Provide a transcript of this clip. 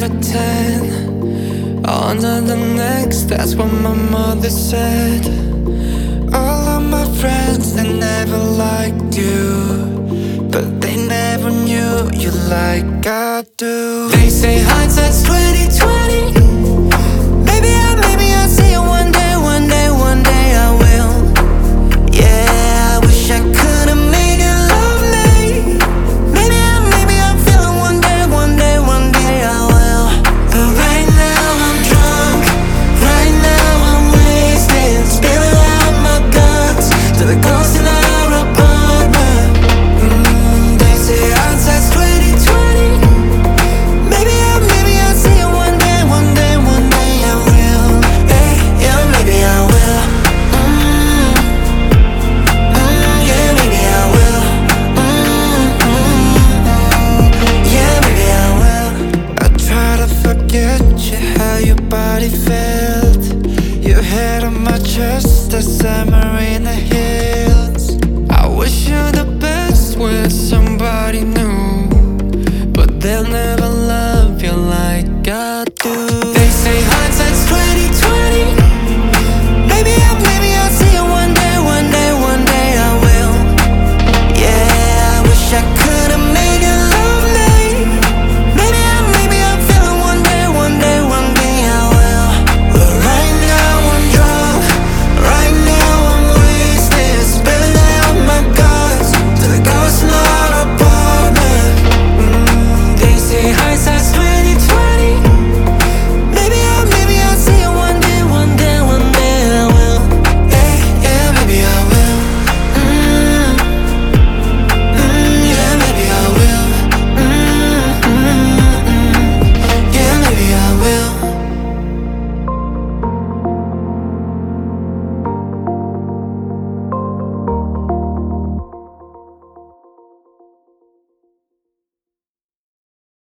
a 10. On to the next, that's what my mother said. All of my friends, they never liked you, but they never knew you like I do. They say hindsight's 20/20.